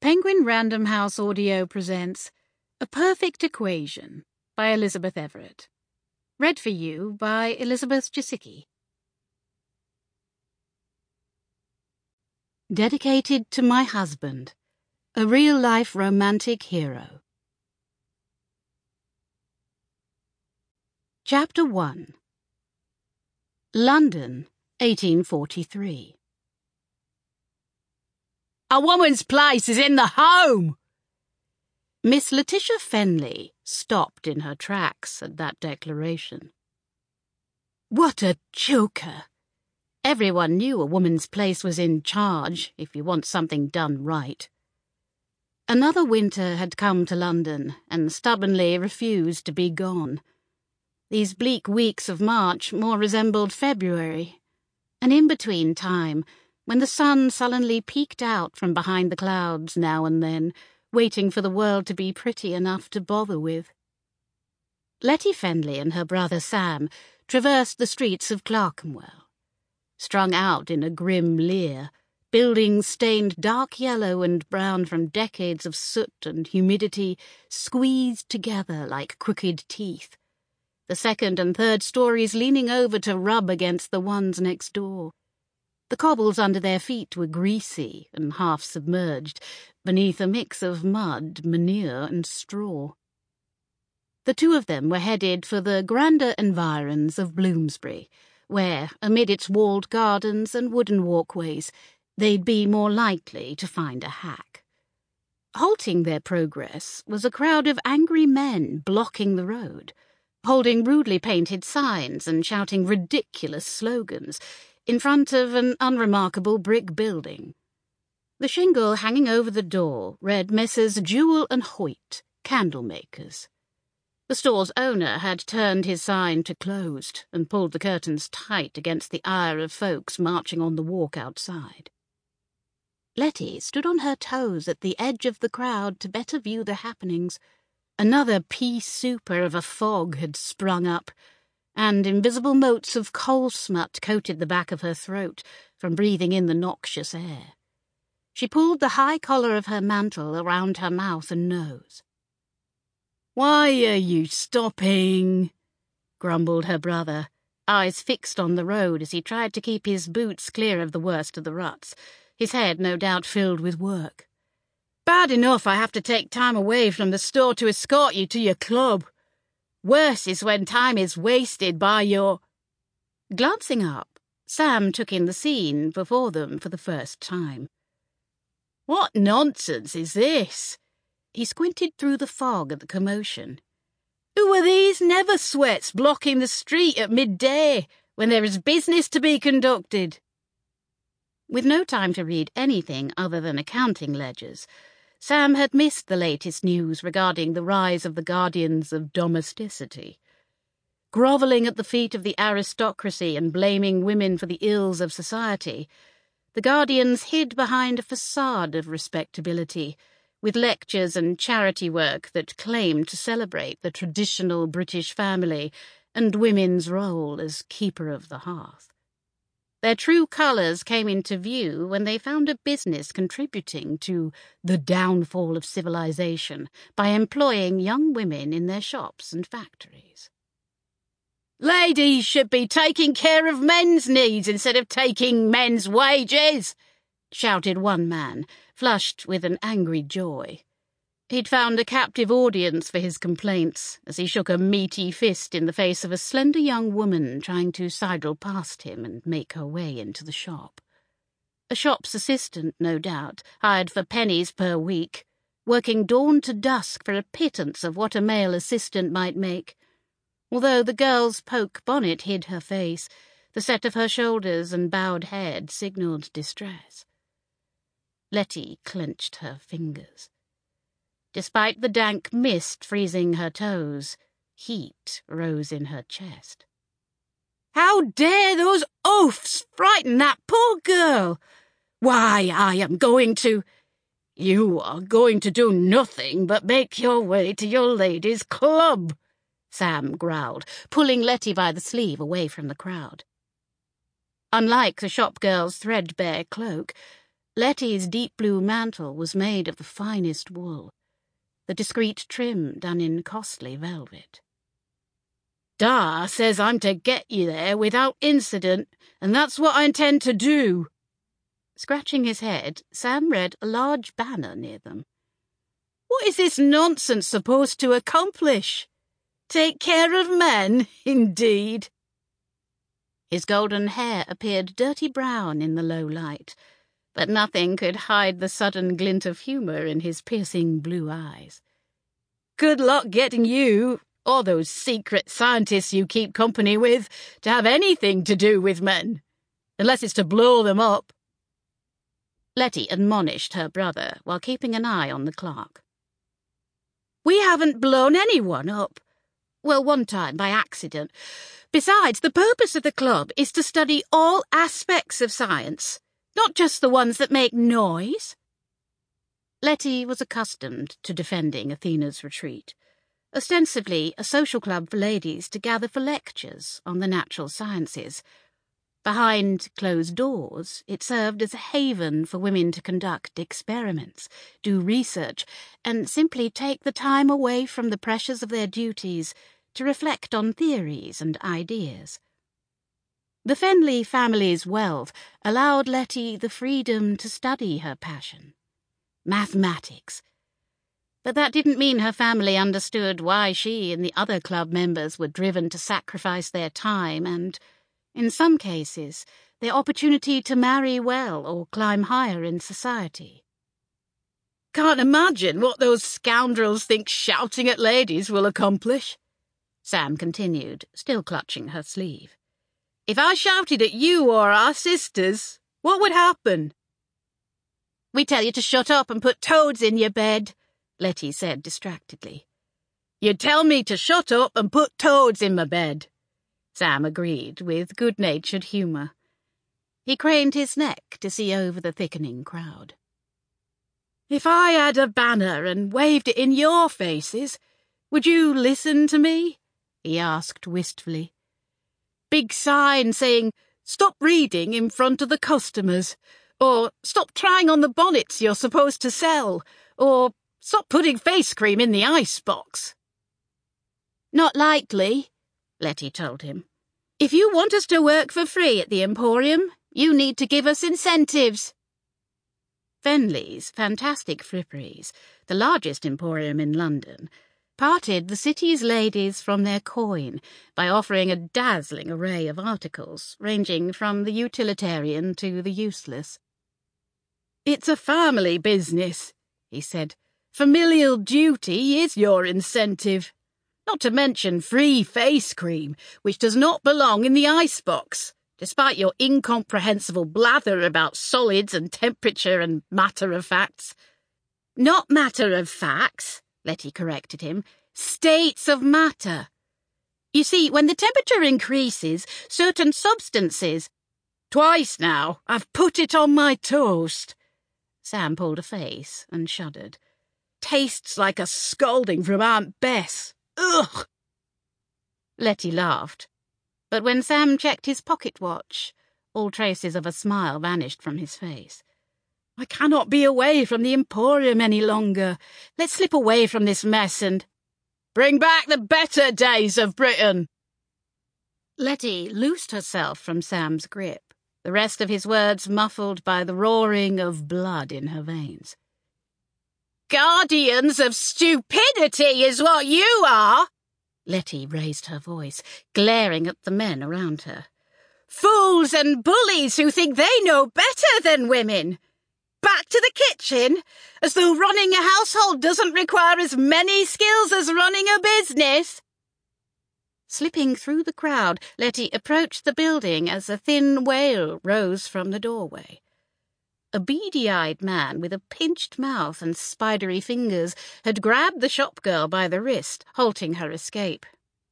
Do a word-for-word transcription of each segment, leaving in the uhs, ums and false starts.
Penguin Random House Audio presents A Perfect Equation by Elizabeth Everett. Read for you by Elizabeth Jasicki. Dedicated to my husband, a real-life romantic hero. Chapter one. London, eighteen forty-three. A woman's place is in the home! Miss Letitia Fenley stopped in her tracks at that declaration. What a choker! Everyone knew a woman's place was in charge if you want something done right. Another winter had come to London and stubbornly refused to be gone. These bleak weeks of March more resembled February, an in-between time when the sun sullenly peeked out from behind the clouds now and then, waiting for the world to be pretty enough to bother with. Letty Fenley and her brother Sam traversed the streets of Clerkenwell. Strung out in a grim leer, buildings stained dark yellow and brown from decades of soot and humidity squeezed together like crooked teeth, the second and third stories leaning over to rub against the ones next door. The cobbles under their feet were greasy and half-submerged beneath a mix of mud, manure, and straw. The two of them were headed for the grander environs of Bloomsbury, where, amid its walled gardens and wooden walkways, they'd be more likely to find a hack. Halting their progress was a crowd of angry men blocking the road, holding rudely painted signs and shouting ridiculous slogans in front of an unremarkable brick building. The shingle hanging over the door read Messrs. Jewell and Hoyt, candlemakers. The store's owner had turned his sign to closed and pulled the curtains tight against the ire of folks marching on the walk outside. Letty stood on her toes at the edge of the crowd to better view the happenings. Another pea-souper of a fog had sprung up, and invisible motes of coal smut coated the back of her throat from breathing in the noxious air. She pulled the high collar of her mantle around her mouth and nose. "Why are you stopping?" grumbled her brother, eyes fixed on the road as he tried to keep his boots clear of the worst of the ruts, his head no doubt filled with work. "Bad enough I have to take time away from the store to escort you to your club. Worse is when time is wasted by your—" Glancing up, Sam took in the scene before them for the first time. "What nonsense is this?" He squinted through the fog at the commotion. "Who are these never-sweats blocking the street at midday when there is business to be conducted?" With no time to read anything other than accounting ledgers, Sam had missed the latest news regarding the rise of the guardians of domesticity. Grovelling at the feet of the aristocracy and blaming women for the ills of society, the guardians hid behind a facade of respectability, with lectures and charity work that claimed to celebrate the traditional British family and women's role as keeper of the hearth. Their true colours came into view when they found a business contributing to the downfall of civilization by employing young women in their shops and factories. "Ladies should be taking care of men's needs instead of taking men's wages," shouted one man, flushed with an angry joy. He'd found a captive audience for his complaints as he shook a meaty fist in the face of a slender young woman trying to sidle past him and make her way into the shop. A shop's assistant, no doubt, hired for pennies per week, working dawn to dusk for a pittance of what a male assistant might make. Although the girl's poke bonnet hid her face, the set of her shoulders and bowed head signalled distress. Letty clenched her fingers. Despite the dank mist freezing her toes, heat rose in her chest. "How dare those oafs frighten that poor girl? Why, I am going to—" "You are going to do nothing but make your way to your ladies' club," Sam growled, pulling Letty by the sleeve away from the crowd. Unlike the shop girl's threadbare cloak, Letty's deep blue mantle was made of the finest wool, the discreet trim done in costly velvet. Da says I'm to get you there without incident, and that's what I intend to do. Scratching his head, Sam read a large banner near them. What is this nonsense supposed to accomplish? Take care of men, indeed. His golden hair appeared dirty brown in the low light, but nothing could hide the sudden glint of humour in his piercing blue eyes. Good luck getting you, or those secret scientists you keep company with, to have anything to do with men, unless it's to blow them up. Letty admonished her brother while keeping an eye on the clerk. We haven't blown anyone up. Well, one time by accident. Besides, the purpose of the club is to study all aspects of science, not just the ones that make noise. Letty was accustomed to defending Athena's retreat, ostensibly a social club for ladies to gather for lectures on the natural sciences. Behind closed doors, it served as a haven for women to conduct experiments, do research, and simply take the time away from the pressures of their duties to reflect on theories and ideas. The Fenley family's wealth allowed Letty the freedom to study her passion, mathematics. But that didn't mean her family understood why she and the other club members were driven to sacrifice their time and, in some cases, their opportunity to marry well or climb higher in society. Can't imagine what those scoundrels think shouting at ladies will accomplish, Sam continued, still clutching her sleeve. If I shouted at you or our sisters, what would happen? We tell you to shut up and put toads in your bed, Letty said distractedly. You tell me to shut up and put toads in my bed, Sam agreed with good-natured humour. He craned his neck to see over the thickening crowd. If I had a banner and waved it in your faces, would you listen to me? He asked wistfully. Big sign saying, stop reading in front of the customers, or stop trying on the bonnets you're supposed to sell, or stop putting face cream in the icebox. Not likely, Letty told him. If you want us to work for free at the Emporium, you need to give us incentives. Fenley's Fantastic Fripperies, the largest emporium in London, parted the city's ladies from their coin by offering a dazzling array of articles, ranging from the utilitarian to the useless. It's a family business, he said. Familial duty is your incentive. Not to mention free face cream, which does not belong in the icebox, despite your incomprehensible blather about solids and temperature and matter-of-facts. Not matter-of-facts, Letty corrected him. States of matter. You see, when the temperature increases, certain substances... Twice now, I've put it on my toast. Sam pulled a face and shuddered. Tastes like a scolding from Aunt Bess. Ugh! Letty laughed, but when Sam checked his pocket watch, all traces of a smile vanished from his face. I cannot be away from the Emporium any longer. Let's slip away from this mess and bring back the better days of Britain. Letty loosed herself from Sam's grip, the rest of his words muffled by the roaring of blood in her veins. Guardians of stupidity is what you are! Letty raised her voice, glaring at the men around her. Fools and bullies who think they know better than women! Back to the kitchen, as though running a household doesn't require as many skills as running a business! Slipping through the crowd, Letty approached the building as a thin wail rose from the doorway. A beady-eyed man with a pinched mouth and spidery fingers had grabbed the shopgirl by the wrist, halting her escape.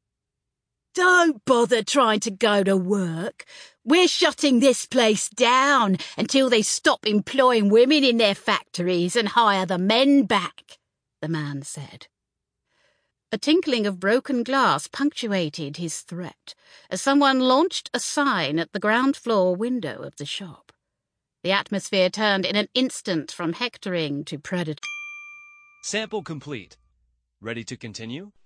Don't bother trying to go to work. We're shutting this place down until they stop employing women in their factories and hire the men back, the man said. A tinkling of broken glass punctuated his threat as someone launched a sign at the ground floor window of the shop. The atmosphere turned in an instant from hectoring to predator. Sample complete. Ready to continue?